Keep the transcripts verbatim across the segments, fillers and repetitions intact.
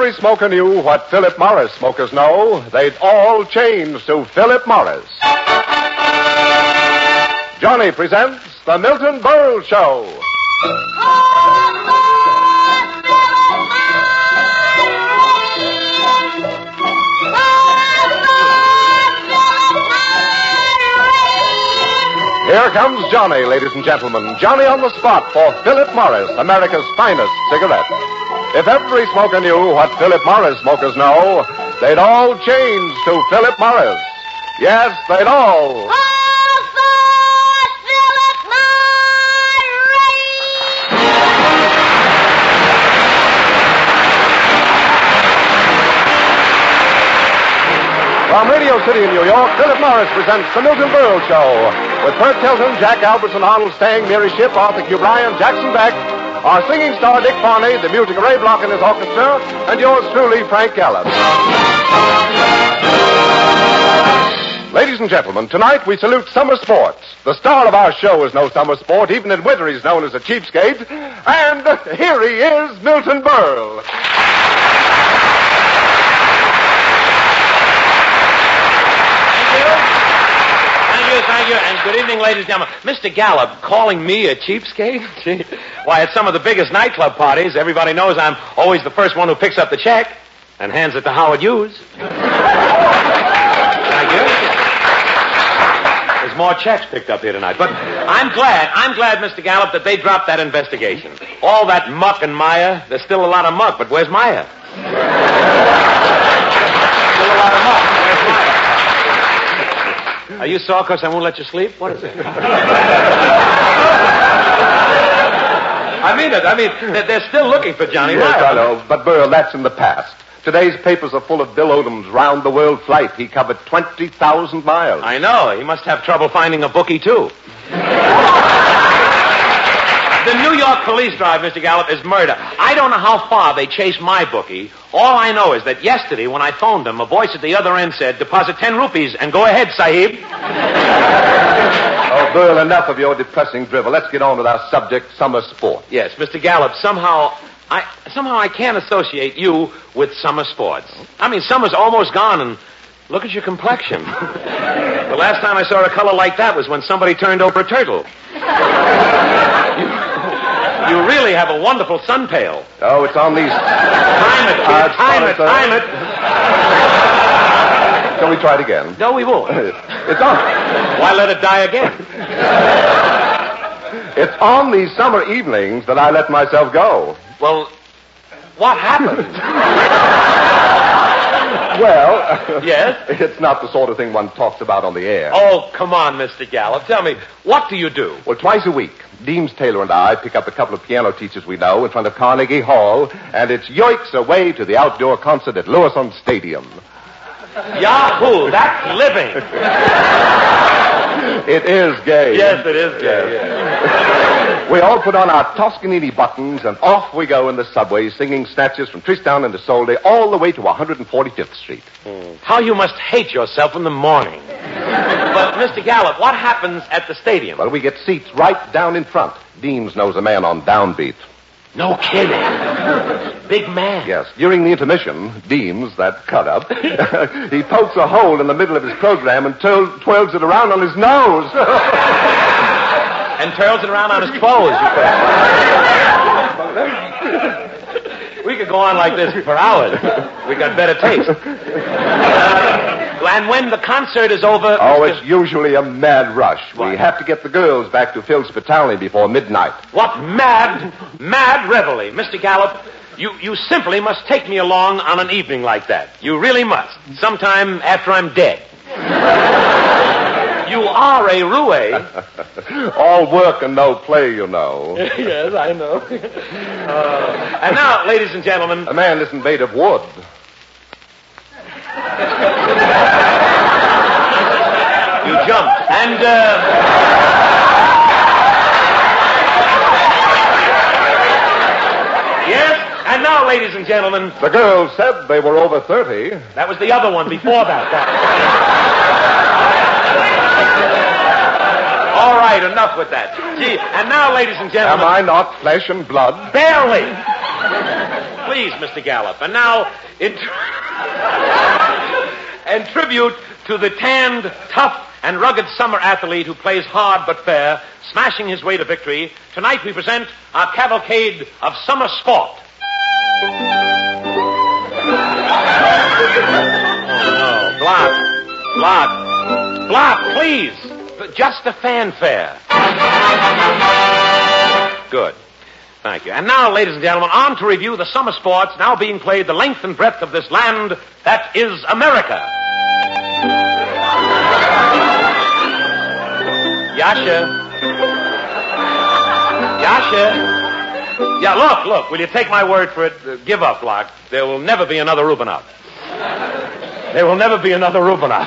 every smoker knew what Philip Morris smokers know, they'd all change to Philip Morris. Johnny presents The Milton Berle Show. Here comes Johnny, ladies and gentlemen. Johnny on the spot for Philip Morris, America's finest cigarette. If every smoker knew what Philip Morris smokers know, they'd all change to Philip Morris. Yes, they'd all. From Radio City in New York, Philip Morris presents The Milton Berle Show. With Bert Tilton, Jack Albertson, Arnold Stang, Mary Shipp, Arthur Q. Bryan, Jackson Beck, our singing star Dick Farney, the music of Ray Block and his orchestra, and yours truly, Frank Gallup. Ladies and gentlemen, tonight we salute summer sports. The star of our show is no summer sport. Even in winter he's known as a cheapskate. And here he is, Milton Berle. Thank you, and good evening, ladies and gentlemen. Mister Gallup, calling me a cheapskate? Why, at some of the biggest nightclub parties, everybody knows I'm always the first one who picks up the check and hands it to Howard Hughes. Thank you. There's more checks picked up here tonight. But I'm glad, I'm glad, Mister Gallup, that they dropped that investigation. All that muck and mire, there's still a lot of muck, but where's Maya? Still a lot of muck. Where's Maya? Are you sore because I won't let you sleep? What is it? I mean it. I mean, they're still looking for Johnny Yes, Maya. I know, but Berle, that's in the past. Today's papers are full of Bill Odom's round-the-world flight. He covered twenty thousand miles. I know. He must have trouble finding a bookie, too. The New York police drive, Mister Gallup, is murder. I don't know how far they chased my bookie. All I know is that yesterday, when I phoned them, a voice at the other end said, deposit ten rupees and go ahead, Sahib. Oh, Berle, enough of your depressing drivel. Let's get on with our subject, summer sport. Yes, Mister Gallup, somehow I somehow I can't associate you with summer sports. I mean, summer's almost gone, and look at your complexion. The last time I saw a color like that was when somebody turned over a turtle. You, you really have a wonderful sun pail. Oh, it's on these... Time it, kid. Time it, time it. Shall we try it again? No, we won't. It's on... Why let it die again? It's on these summer evenings that I let myself go. Well, what happened? Well... Yes? It's not the sort of thing one talks about on the air. Oh, come on, Mister Gallup. Tell me, what do you do? Well, twice a week, Deems Taylor and I pick up a couple of piano teachers we know in front of Carnegie Hall, and it's yoicks away to the outdoor concert at Lewiston Stadium. Yahoo! That's living. It is gay. Yes, it is gay. Yes. We all put on our Toscanini buttons, and off we go in the subway, singing snatches from Tristan and Isolde all the way to one hundred forty-fifth Street. Mm. How you must hate yourself in the morning. But, Mister Gallup, what happens at the stadium? Well, we get seats right down in front. Deems knows a man on downbeat. No kidding. Big man. Yes. During the intermission, Deems, that cut-up, he pokes a hole in the middle of his program and twirls, twirls it around on his nose. And twirls it around on his clothes. We could go on like this for hours. We got better taste. Uh, and when the concert is over... Oh, Mister it's usually a mad rush. What? We have to get the girls back to Phil's Spitality before midnight. What mad, mad revelry. Mister Gallup, you, you simply must take me along on an evening like that. You really must. Sometime after I'm dead. You are a roue. All work and no play, you know. Yes, I know. Uh, and now, ladies and gentlemen... A man isn't made of wood. You jumped. And, uh... Yes, and now, ladies and gentlemen... The girls said they were over thirty. That was the other one before that. that. All right, enough with that. Gee, and now, ladies and gentlemen... Am I not flesh and blood? Barely. Please, Mister Gallup. And now, in, in tribute to the tanned, tough, and rugged summer athlete who plays hard but fair, smashing his way to victory, tonight we present our cavalcade of summer sport. Oh, no. Block. Block. Block, please. Just a fanfare. Good. Thank you. And now, ladies and gentlemen, on to review the summer sports now being played the length and breadth of this land that is America. Yasha. Yasha. Yeah, look, look. Will you take my word for it? Uh, give up, Locke. There will never be another Rubinoff. There will never be another Rubinoff.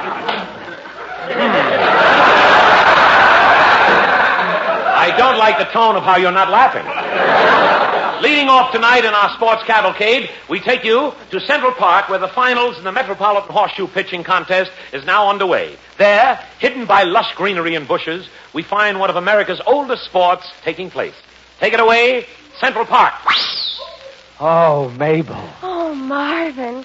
hmm. I don't like the tone of how you're not laughing. Leading off tonight in our sports cavalcade, we take you to Central Park, where the finals in the Metropolitan Horseshoe Pitching Contest is now underway. There, hidden by lush greenery and bushes, we find one of America's oldest sports taking place. Take it away, Central Park. Oh, Mabel. Oh, Marvin.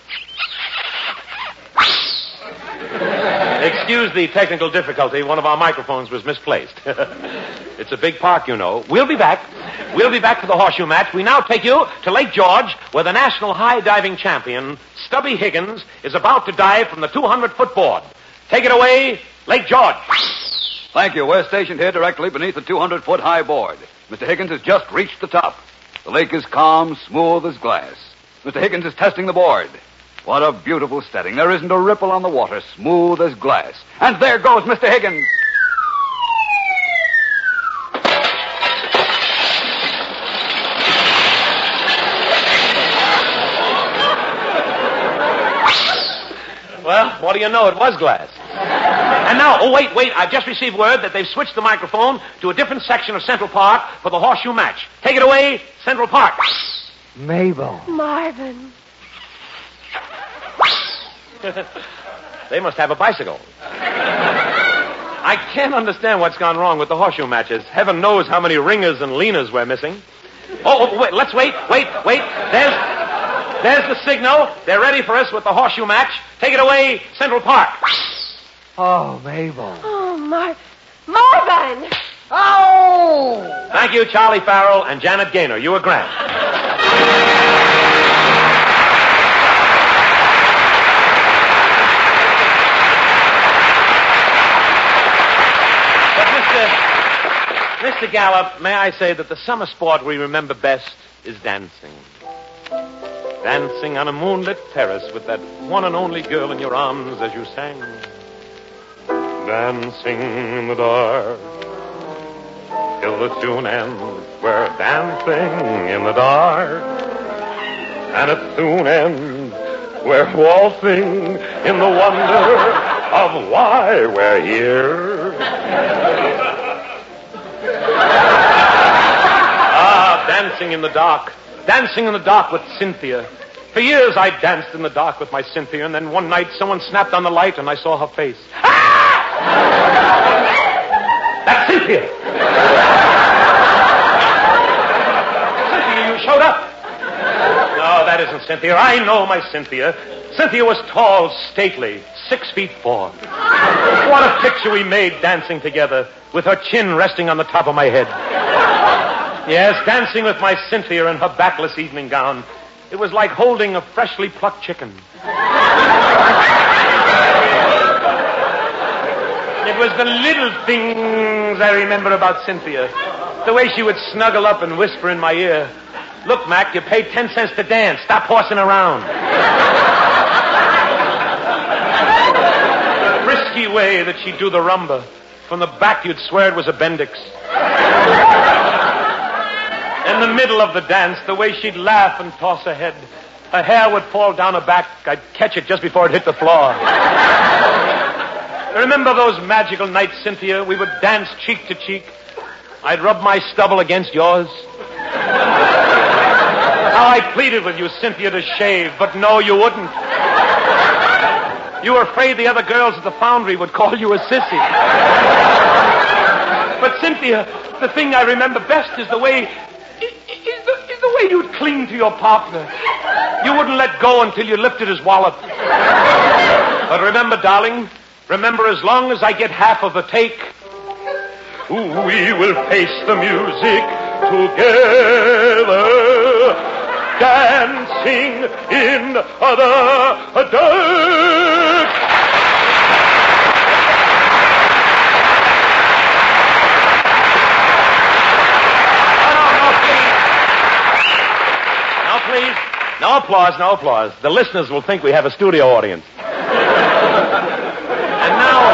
Excuse the technical difficulty. One of our microphones was misplaced. It's a big park, you know. We'll be back. We'll be back for the horseshoe match. We now take you to Lake George, where the national high diving champion, Stubby Higgins, is about to dive from the two hundred foot board. Take it away, Lake George. Thank you. We're stationed here directly beneath the two hundred foot high board. Mister Higgins has just reached the top. The lake is calm, smooth as glass. Mister Higgins is testing the board. What a beautiful setting. There isn't a ripple on the water, smooth as glass. And there goes Mister Higgins. Well, what do you know? It was glass. And now, oh, wait, wait. I've just received word that they've switched the microphone to a different section of Central Park for the horseshoe match. Take it away, Central Park. Mabel. Marvin. They must have a bicycle. I can't understand what's gone wrong with the horseshoe matches. Heaven knows how many ringers and leaners we're missing. Oh, oh wait, let's wait, wait, wait. There's, there's the signal. They're ready for us with the horseshoe match. Take it away, Central Park. Oh, Mabel. Oh, Mar... Marvin! Oh! Thank you, Charlie Farrell and Janet Gaynor. You were grand. Mister Gallup, may I say that the summer sport we remember best is dancing. Dancing on a moonlit terrace with that one and only girl in your arms as you sang. Dancing in the dark till the tune ends. We're dancing in the dark, and at tune ends we're waltzing in the wonder of why we're here. Ah, dancing in the dark. Dancing in the dark with Cynthia. For years I danced in the dark with my Cynthia, and then one night someone snapped on the light and I saw her face. Ah! That's Cynthia! Cynthia, you showed up. No, that isn't Cynthia. I know my Cynthia. Cynthia was tall, stately, six feet four. What a picture we made dancing together, with her chin resting on the top of my head. Yes, dancing with my Cynthia in her backless evening gown. It was like holding a freshly plucked chicken. It was the little things I remember about Cynthia. The way she would snuggle up and whisper in my ear, "Look, Mac, you paid ten cents to dance. Stop horsing around." The frisky way that she'd do the rumba. From the back, you'd swear it was a Bendix. In the middle of the dance, the way she'd laugh and toss her head. Her hair would fall down her back. I'd catch it just before it hit the floor. Remember those magical nights, Cynthia? We would dance cheek to cheek. I'd rub my stubble against yours. How I pleaded with you, Cynthia, to shave, but no, you wouldn't. You were afraid the other girls at the foundry would call you a sissy. But Cynthia, the thing I remember best is the way... Is the, is the way you'd cling to your partner. You wouldn't let go until you lifted his wallet. But remember, darling, remember, as long as I get half of the take, we will face the music together, dancing in the dark. Please. No applause, no applause. The listeners will think we have a studio audience. And now...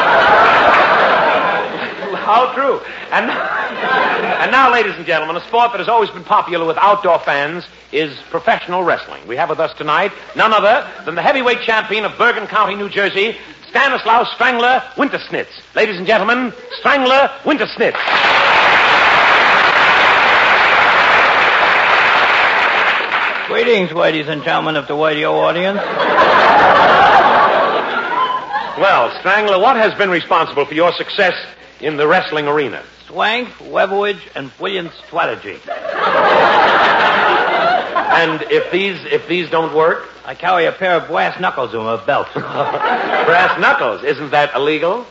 How true. And, and now, ladies and gentlemen, a sport that has always been popular with outdoor fans is professional wrestling. We have with us tonight none other than the heavyweight champion of Bergen County, New Jersey, Stanislaus Strangler Wintersnitz. Ladies and gentlemen, Strangler Wintersnitz. Greetings, ladies and gentlemen of the radio audience. Well, Strangler, what has been responsible for your success in the wrestling arena? Strength, leverage, and brilliant strategy. And if these if these don't work? I carry a pair of brass knuckles in my belt. Brass knuckles? Isn't that illegal?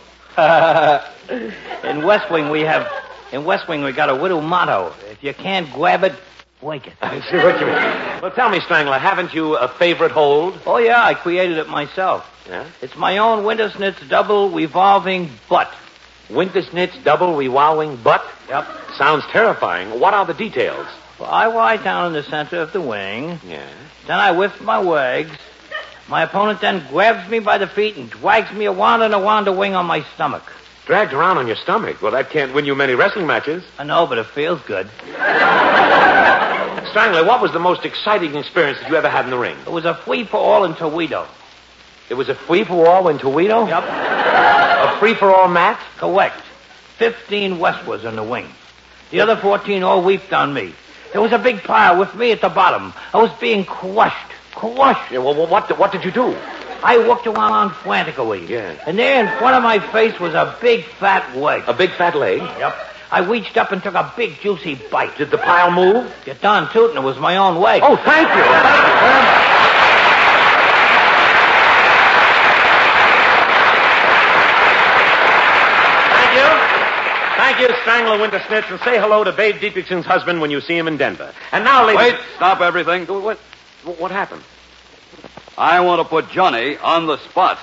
in West Wing, we have... In West Wing, we got a little motto. If you can't grab it, break it. I see what you mean. Well, tell me, Strangler, haven't you a favorite hold? Oh, yeah, I created it myself. Yeah? It's my own Wintersnitz double revolving butt. Wintersnitz double revolving butt? Yep. Sounds terrifying. What are the details? Well, I lie down in the center of the ring. Yeah. Then I lift my legs. My opponent then grabs me by the feet and drags me around and around the ring on my stomach. Dragged around on your stomach? Well, that can't win you many wrestling matches. I know, but it feels good. Strangler, what was the most exciting experience that you ever had in the ring? It was a free-for-all in Toledo. It was a free-for-all in Toledo? Yep. A free-for-all match? Correct. Fifteen wrestlers in the ring. The other fourteen all weeped on me. There was a big pile with me at the bottom. I was being crushed. Crushed. Yeah, well, what, what did you do? I walked around frantically. Yeah. And there in front of my face was a big fat leg. A big fat leg? Yep. I reached up and took a big juicy bite. Did the pile move? You're darn tootin', it was my own leg. Oh, thank you. Thank you very much. Thank you. Thank you, Strangler Wintersnitz, and say hello to Babe Dietrichson's husband when you see him in Denver. And now, ladies... Wait, stop everything. What, what happened? I want to put Johnny on the spot.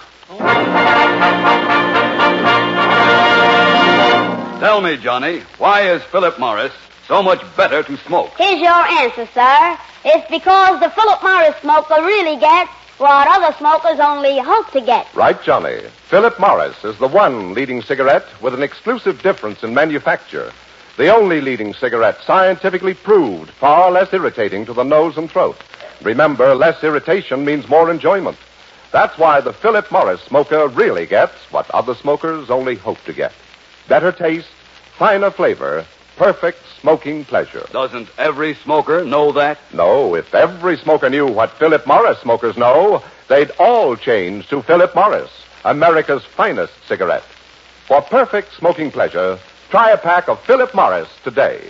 Tell me, Johnny, why is Philip Morris so much better to smoke? Here's your answer, sir. It's because the Philip Morris smoker really gets what other smokers only hope to get. Right, Johnny. Philip Morris is the one leading cigarette with an exclusive difference in manufacture. The only leading cigarette scientifically proved far less irritating to the nose and throat. Remember, less irritation means more enjoyment. That's why the Philip Morris smoker really gets what other smokers only hope to get. Better taste, finer flavor, perfect smoking pleasure. Doesn't every smoker know that? No, if every smoker knew what Philip Morris smokers know, they'd all change to Philip Morris, America's finest cigarette. For perfect smoking pleasure, try a pack of Philip Morris today.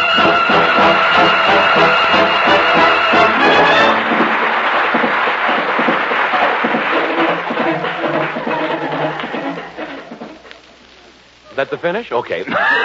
Is that the finish? Okay.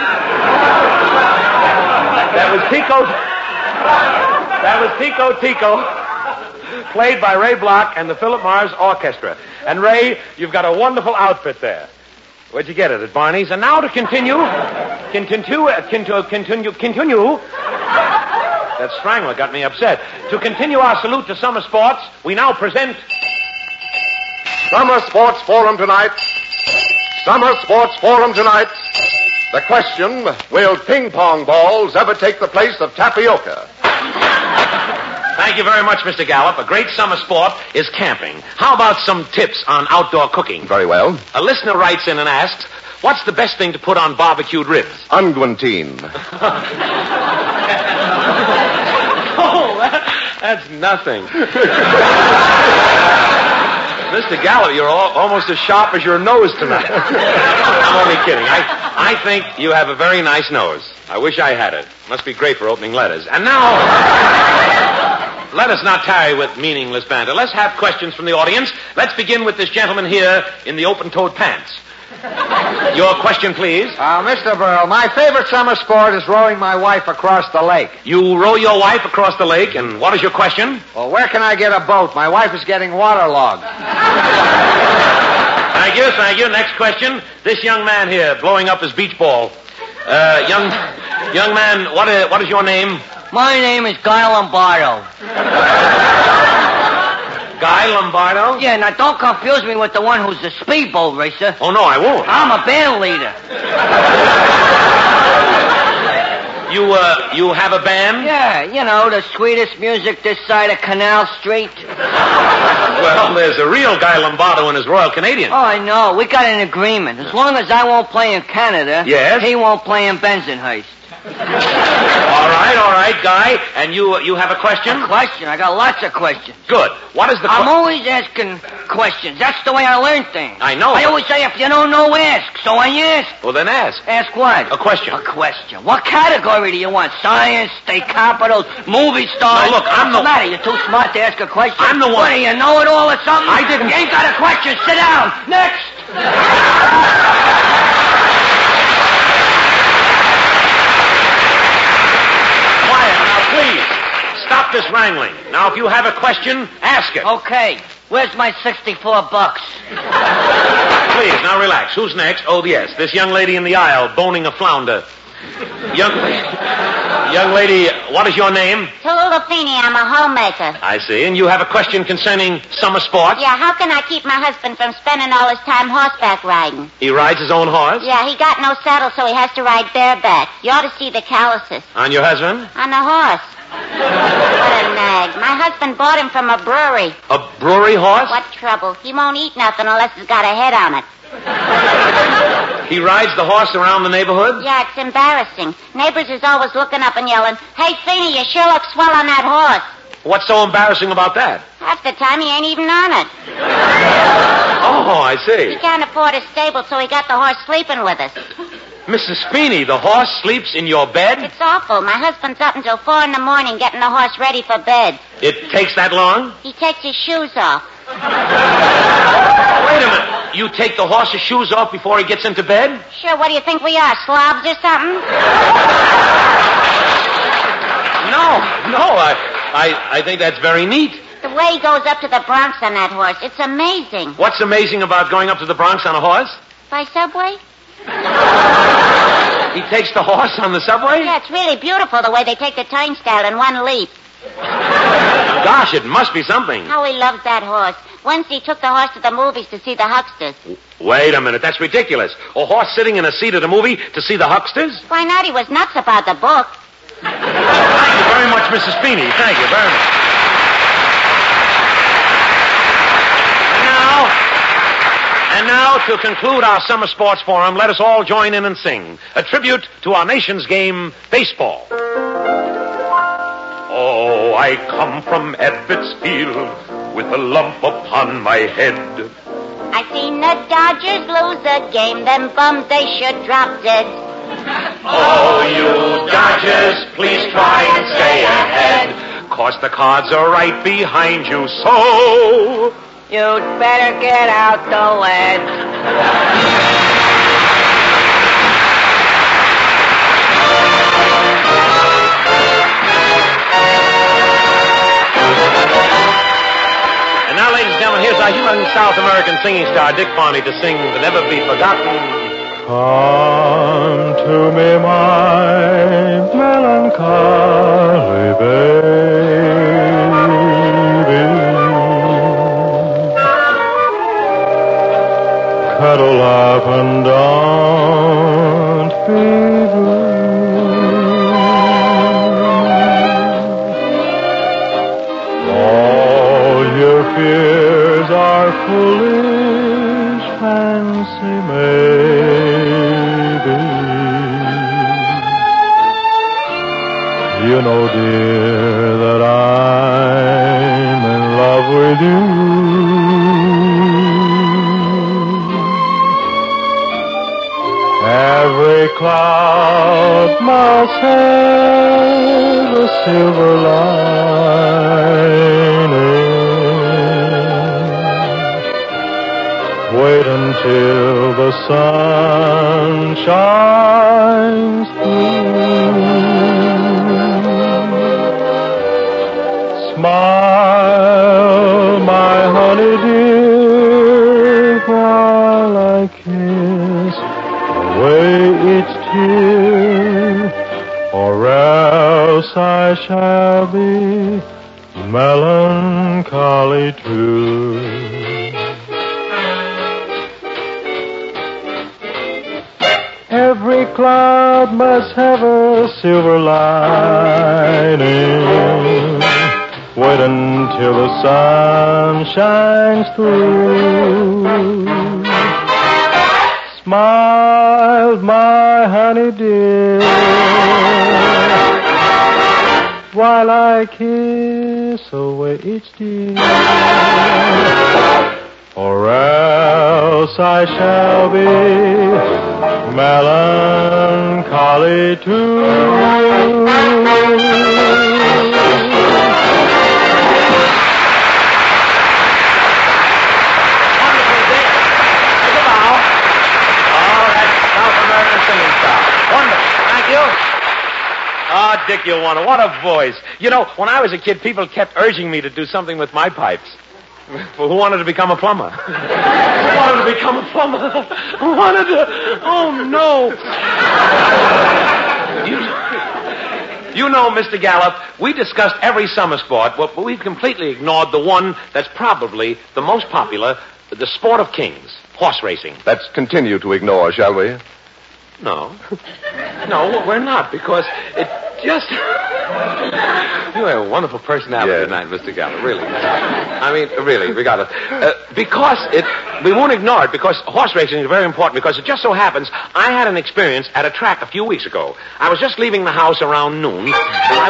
That was Tico. That was Tico Tico, played by Ray Block and the Philip Morris Orchestra. And Ray, you've got a wonderful outfit there. Where'd you get it? At Barney's? And now to continue, continue, uh, continue, continue, continue. That Strangler got me upset. To continue our salute to summer sports, we now present Summer Sports Forum tonight. Summer Sports Forum tonight. The question, will ping pong balls ever take the place of tapioca? Thank you very much, Mister Gallup. A great summer sport is camping. How about some tips on outdoor cooking? Very well. A listener writes in and asks, what's the best thing to put on barbecued ribs? Unguentine. Oh, that, that's nothing. Mister Gallup, you're all, almost as sharp as your nose tonight. I'm only kidding. I, I think you have a very nice nose. I wish I had it. Must be great for opening letters. And now, let us not tarry with meaningless banter. Let's have questions from the audience. Let's begin with this gentleman here in the open-toed pants. Your question, please. Uh, Mister Burl, my favorite summer sport is rowing my wife across the lake. You row your wife across the lake, and what is your question? Well, where can I get a boat? My wife is getting waterlogged. Thank you, thank you. Next question. This young man here, blowing up his beach ball. Uh, young, young man, what is, what is your name? My name is Guy Lombardo. Guy Lombardo? Yeah, now don't confuse me with the one who's the speedboat racer. Oh, no, I won't. I'm a band leader. You, uh, you have a band? Yeah, you know, the sweetest music this side of Canal Street. Well, there's a real Guy Lombardo and his Royal Canadian. Oh, I know. We got an agreement. As long as I won't play in Canada, yes? he won't play in Bensonhurst. All right, all right, Guy. And you you have a question? A question? I got lots of questions. Good. What is the I'm que- always asking questions. That's the way I learn things. I know. I always say, if you don't know, ask. So I ask. Well, then ask. Ask what? A question. A question. What category do you want? Science, state capitals, movie stars? No, look, I'm What's the... the matter? You're too smart to ask a question? I'm the one... What, do you know it all or something? I didn't... You ain't got a question. Sit down. Next. Stop this wrangling. Now, if you have a question, ask it. Okay. Where's my sixty-four bucks? Please, now relax. Who's next? Oh, yes. This young lady in the aisle, boning a flounder. Young, young lady, what is your name? Tallulah Feeney, I'm a homemaker. I see. And you have a question concerning summer sports? Yeah, how can I keep my husband from spending all his time horseback riding? He rides his own horse? Yeah, he got no saddle, so he has to ride bareback. You ought to see the calluses. On your husband? On the horse. What a nag. My husband bought him from a brewery. A brewery horse? What trouble? He won't eat nothing unless it's got a head on it. He rides the horse around the neighborhood? Yeah, it's embarrassing. Neighbors is always looking up and yelling, "Hey, Feeney, you sure look swell on that horse." What's so embarrassing about that? Half the time he ain't even on it. Oh, I see. He can't afford a stable, so he got the horse sleeping with us. Missus Feeney, the horse sleeps in your bed? It's awful. My husband's up until four in the morning getting the horse ready for bed. It takes that long? He takes his shoes off. Wait a minute. You take the horse's shoes off before he gets into bed? Sure, what do you think we are, slobs or something? No, no, I, I, I think that's very neat. The way he goes up to the Bronx on that horse, it's amazing. What's amazing about going up to the Bronx on a horse? By subway? He takes the horse on the subway? Yeah, it's really beautiful the way they take the turnstile in one leap. Gosh, it must be something. How he loves that horse. Once he took the horse to the movies to see the hucksters. Wait a minute, that's ridiculous. A horse sitting in a seat at a movie to see the hucksters? Why not? He was nuts about the book. Thank you very much, Missus Feeney. Thank you very much. And now, and now, to conclude our summer sports forum, let us all join in and sing a tribute to our nation's game, baseball. Oh, I come from Ebbets Field with a lump upon my head. I seen the Dodgers lose a game, them bums they should drop dead. Oh, you Dodgers, please try and stay ahead, 'cause the Cards are right behind you, so you'd better get out the lead. And now, ladies and gentlemen, here's our young South American singing star, Dick Barney, to sing The Never Be Forgotten. Come to me, my melancholy baby. Cuddle up and don't be blue. All your fears are foolish fancy maybe. You know, dear, that I'm in love with you. Every cloud must have a silver lining. Wait until the sun shines through. Smile, my honey dear, while I kiss away each tear, or else I shall be melancholy too. Every cloud must have a silver lining. Wait until the sun shines through. Smile, my honey dear, while I kiss away each tear, or else I shall be melancholy too. Oh, Dick, you wonder. What a voice. You know, when I was a kid, people kept urging me to do something with my pipes. Who wanted to become a plumber? Who wanted to become a plumber? Who wanted to... Oh, no. You, you know, Mister Gallup, we discussed every summer sport, but we've completely ignored the one that's probably the most popular, the sport of kings, horse racing. Let's continue to ignore, shall we? No. No, we're not, because it just... You have a wonderful personality Yes. tonight, Mister Gallup, really. I mean, really, we got it. Uh, because it... We won't ignore it, because horse racing is very important, because it just so happens I had an experience at a track a few weeks ago. I was just leaving the house around noon, and my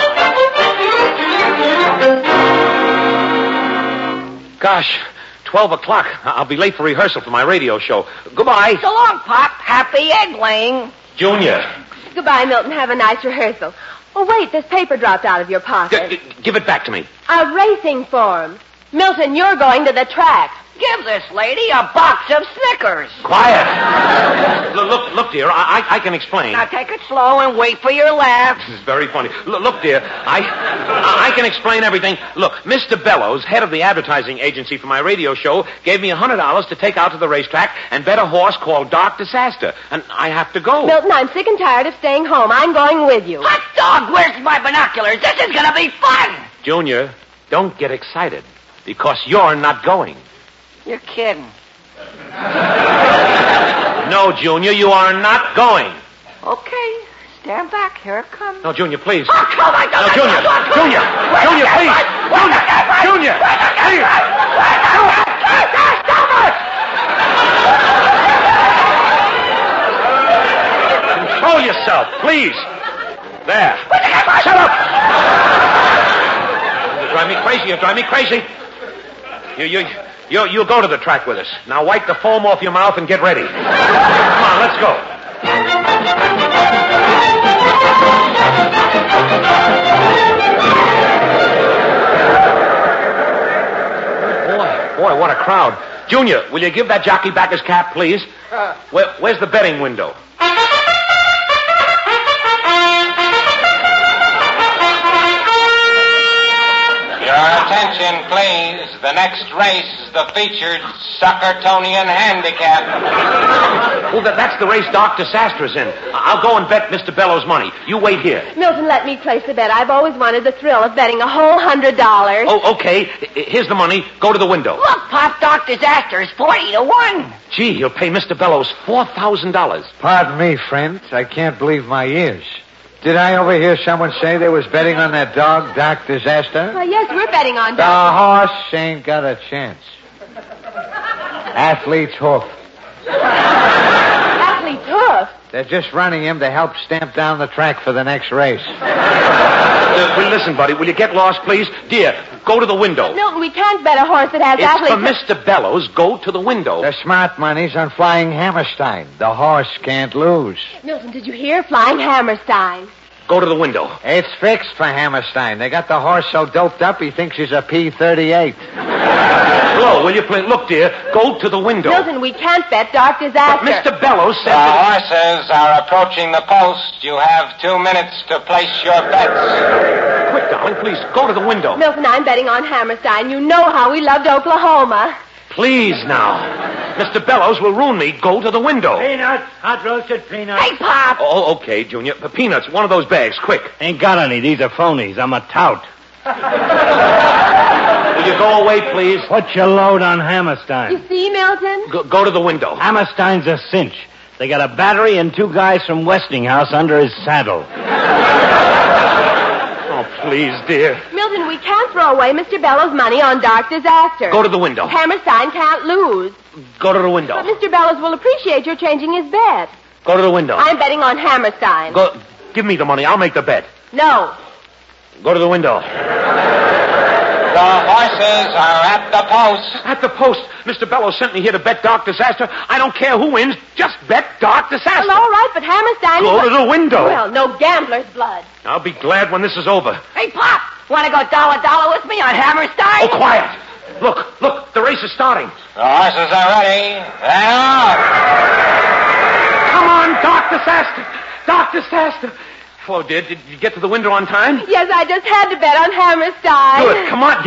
wife... Gosh... Twelve o'clock. I'll be late for rehearsal for my radio show. Goodbye. So long, Pop. Happy egg laying. Junior. Goodbye, Milton. Have a nice rehearsal. Oh, wait, this paper dropped out of your pocket. G- g- give it back to me. A racing form. Milton, you're going to the track. Give this lady a box of Snickers. Quiet. look, look, look, dear, I, I, I can explain. Now take it slow and wait for your laugh. This is very funny. Look, look, dear, I, I can explain everything. Look, Mister Bellows, head of the advertising agency for my radio show, gave me a hundred dollars to take out to the racetrack and bet a horse called Dark Disaster, and I have to go. Milton, I'm sick and tired of staying home. I'm going with you. Hot dog, where's my binoculars? This is gonna be fun. Junior, don't get excited, because you're not going. You're kidding. No, Junior, you are not going. Okay, stand back. Here it comes. No, Junior, please. Oh, come on, No, Junior, Junior, Junior, please. Junior, Junior, please. Control yourself, please. There. Shut up. You drive me crazy. You drive me crazy. You, you, you, you go to the track with us. Now wipe the foam off your mouth and get ready. Come on, let's go. Boy, boy, what a crowd. Junior, will you give that jockey back his cap, please? Where, where's the betting window? Your attention, please. The next race is the featured Suckertonian Handicap. Oh, that, that's the race Dark Disaster's in. I'll go and bet Mister Bellows' money. You wait here. Milton, let me place the bet. I've always wanted the thrill of betting a whole hundred dollars. Oh, okay. Here's the money. Go to the window. Look, Pop, Dark Disaster is forty to one. Gee, he'll pay Mister Bellows four thousand dollars. Pardon me, friends. I can't believe my ears. Did I overhear someone say they was betting on that dog, Dark Disaster? Well, yes, we're betting on The Dark. horse ain't got a chance. Athlete's hoof. Athlete's hoof. They're just running him to help stamp down the track for the next race. Uh, well, listen, buddy, will you get lost, please? Dear, go to the window. Milton, we can't bet a horse that has It's athletes... for Mister Bellows. Go to the window. The smart money's on Flying Hammerstein. The horse can't lose. Milton, did you hear? Flying Hammerstein. Go to the window. It's fixed for Hammerstein. They got the horse so doped up he thinks he's a P thirty-eight. Hello, will you please? Look, dear, go to the window. Milton, we can't bet Dark Disaster. But Mister Bellows said The that... horses are approaching the post. You have two minutes to place your bets. Quick, darling, please, go to the window. Milton, I'm betting on Hammerstein. You know how we loved Oklahoma. Please, now. Mister Bellows will ruin me. Go to the window. Peanuts. Hot roasted peanuts. Hey, Pop! Oh, okay, Junior. The peanuts, one of those bags, quick. Ain't got any. These are phonies. I'm a tout. Will you go away, please? Put your load on Hammerstein. You see, Milton? Go, go to the window. Hammerstein's a cinch. They got a battery and two guys from Westinghouse under his saddle. Oh, please, dear. Milton, we can't throw away Mister Bellows' money on Dark Disaster. Go to the window. Hammerstein can't lose. Go to the window. But Mister Bellows will appreciate your changing his bet. Go to the window. I'm betting on Hammerstein. Go. Give me the money. I'll make the bet. No. Go to the window. The horses are at the post. At the post. Mister Bellows sent me here to bet Dark Disaster. I don't care who wins. Just bet Dark Disaster. Well, all right, but Hammerstein... Go is... to the window. Well, no gambler's blood. I'll be glad when this is over. Hey, Pop, want to go dollar dollar with me on Hammerstein? Oh, quiet. Look, look, the race is starting. The horses are ready. They're off. Come on, Dark Disaster. Dark Disaster. Hello, dear. Did you get to the window on time? Yes, I just had to bet on Hammerstein. Good. Come on.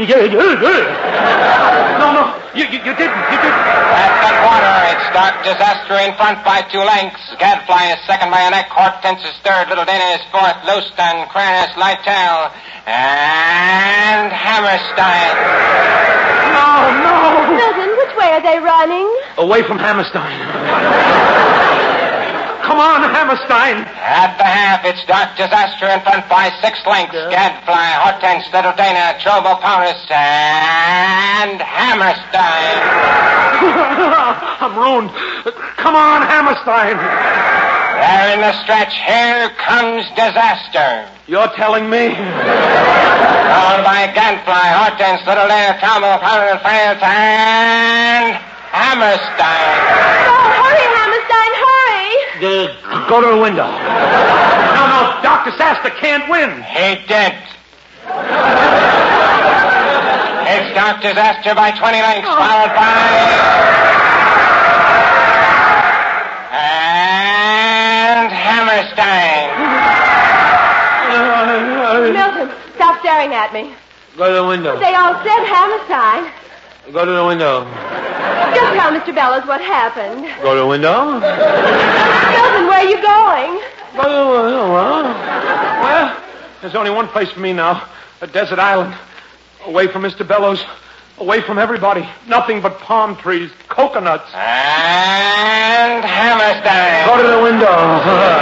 No, no. You, you, you didn't. You didn't. At the quarter, it's Dark Disaster in front by two lengths. Gadfly is second by a neck. Hortense is third. Little Dana is fourth. Lewiston, Cranus, Lytel, and Hammerstein. No, no. Milton, which way are they running? Away from Hammerstein. Come on, Hammerstein. At the half, it's Dark Disaster in front by six lengths. Gadfly, Hortense, Little Dana, Trobopaurus, and Hammerstein. I'm ruined. Come on, Hammerstein. There in the stretch, here comes Disaster. You're telling me? Followed by Gadfly, Hortense, Little Dana, Trobopaurus, and Hammerstein. Oh, hurry, Hammerstein, hurry. Uh, go to the window. No, no, Doctor Disaster can't win. He did. It's Dark Disaster by twenty lengths, followed by... And Hammerstein. Milton, stop staring at me. Go to the window. They all said Hammerstein. Go to the window. Just tell Mister Bellows what happened. Go to the window. Milton, where are you going? Go to the window. Well, there's only one place for me now. A desert island. Away from Mister Bellows. Away from everybody. Nothing but palm trees, coconuts. And Hammerstein. Go to the window.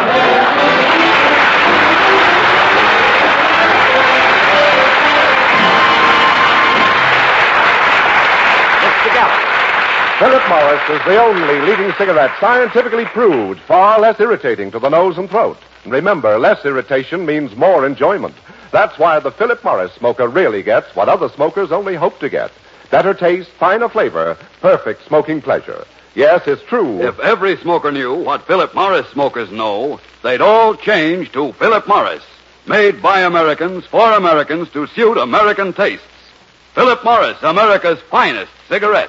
Philip Morris is the only leading cigarette scientifically proved far less irritating to the nose and throat. And remember, less irritation means more enjoyment. That's why the Philip Morris smoker really gets what other smokers only hope to get. Better taste, finer flavor, perfect smoking pleasure. Yes, it's true. If every smoker knew what Philip Morris smokers know, they'd all change to Philip Morris. Made by Americans for Americans to suit American tastes. Philip Morris, America's finest cigarette.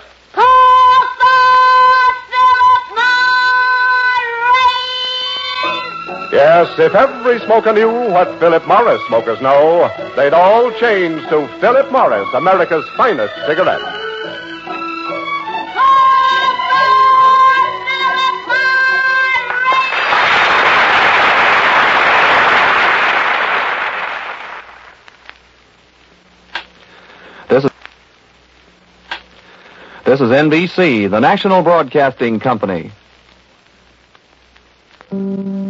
Yes, if every smoker knew what Philip Morris smokers know, they'd all change to Philip Morris, America's finest cigarette. This is This is N B C, the National Broadcasting Company.